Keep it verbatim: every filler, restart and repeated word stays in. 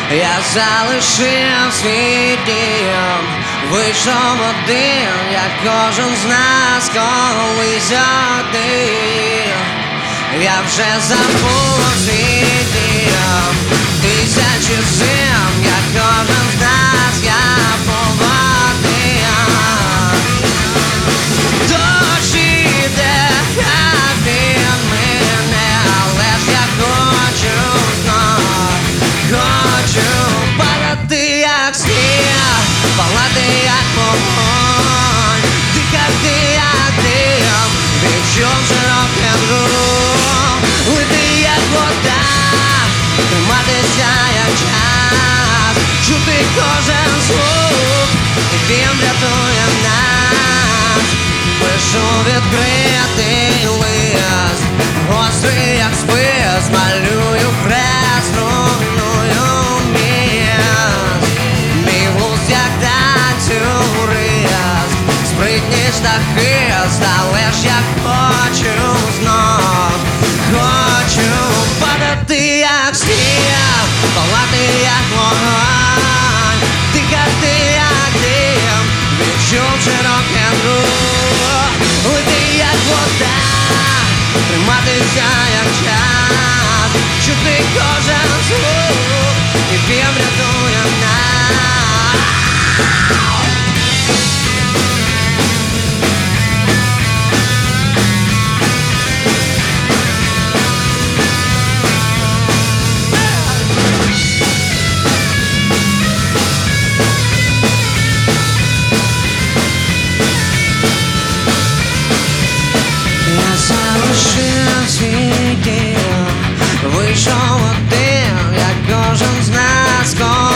Я залишив свій дім, вийшов один, як кожен з нас колись один. Я вже забув свій дім, тисячі зим, як кожен з нас, я був один. Дощ іде, а він мене, але ж я хочу знов, хочу падати як сніг, палати як вогонь, дихати як дим, відчув широке рух, лити як вода, триматися як час, чути кожен звук, і він рятує нас. Пишу відкритий лист, гострий як спис, малюю хрест, руйную міст. Мій глузд як танцюрист, спритні штахи, але ж я хочу знов, хочу падати як сніг, палати як вогонь, дихати як дим, відчув широке рух, лити як вода, триматися як час, чути кожен звук, і він рятує нас. Залишив свій дім, вийшов один, як кожен з нас.